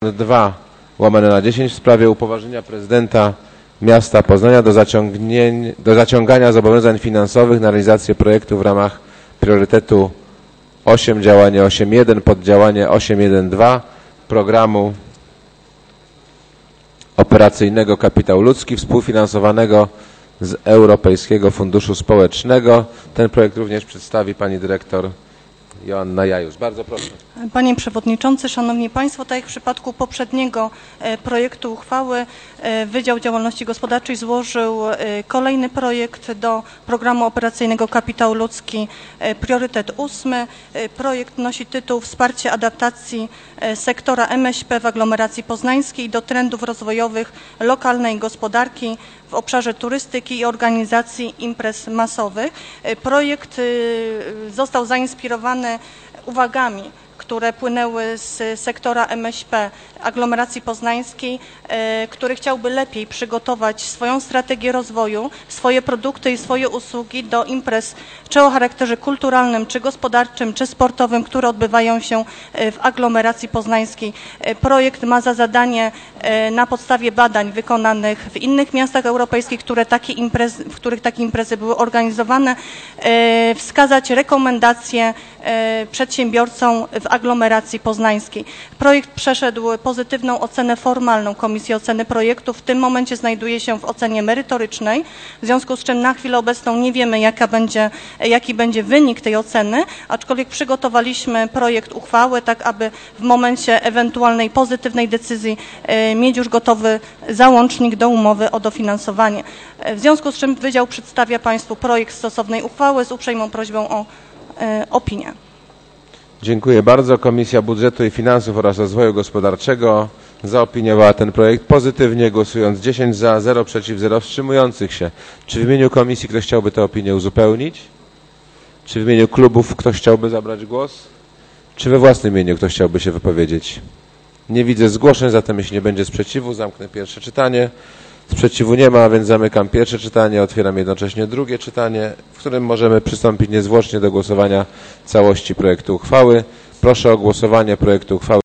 2/10 w sprawie upoważnienia prezydenta miasta Poznania do zaciągania zobowiązań finansowych na realizację projektu w ramach priorytetu 8, działanie 8.1, poddziałanie 8.1.2 programu operacyjnego Kapitał Ludzki współfinansowanego z Europejskiego Funduszu Społecznego. Ten projekt również przedstawi pani dyrektor Joanna Jajus. Bardzo proszę. Panie Przewodniczący, Szanowni Państwo, tak jak w przypadku poprzedniego projektu uchwały, Wydział Działalności Gospodarczej złożył kolejny projekt do Programu Operacyjnego Kapitał Ludzki, priorytet 8. Projekt nosi tytuł Wsparcie adaptacji sektora MŚP w aglomeracji poznańskiej do trendów rozwojowych lokalnej gospodarki w obszarze turystyki i organizacji imprez masowych. Projekt został zainspirowany uwagami, które płynęły z sektora MŚP aglomeracji poznańskiej, który chciałby lepiej przygotować swoją strategię rozwoju, swoje produkty i swoje usługi do imprez czy o charakterze kulturalnym, czy gospodarczym, czy sportowym, które odbywają się w aglomeracji poznańskiej. Projekt ma za zadanie na podstawie badań wykonanych w innych miastach europejskich, w których takie imprezy były organizowane, wskazać rekomendacje przedsiębiorcom w aglomeracji poznańskiej. Projekt przeszedł pozytywną ocenę formalną Komisji Oceny Projektów. W tym momencie znajduje się w ocenie merytorycznej, w związku z czym na chwilę obecną nie wiemy, jaki będzie wynik tej oceny, aczkolwiek przygotowaliśmy projekt uchwały, tak aby w momencie ewentualnej pozytywnej decyzji mieć już gotowy załącznik do umowy o dofinansowanie. W związku z czym Wydział przedstawia Państwu projekt stosownej uchwały z uprzejmą prośbą o opinię. Dziękuję bardzo. Komisja Budżetu i Finansów oraz Rozwoju Gospodarczego zaopiniowała ten projekt pozytywnie, głosując 10 za, 0 przeciw, 0 wstrzymujących się. Czy w imieniu komisji ktoś chciałby tę opinię uzupełnić? Czy w imieniu klubów ktoś chciałby zabrać głos? Czy we własnym imieniu ktoś chciałby się wypowiedzieć? Nie widzę zgłoszeń, zatem jeśli nie będzie sprzeciwu, zamknę pierwsze czytanie. Sprzeciwu nie ma, więc zamykam pierwsze czytanie, otwieram jednocześnie drugie czytanie, w którym możemy przystąpić niezwłocznie do głosowania całości projektu uchwały. Proszę o głosowanie projektu uchwały.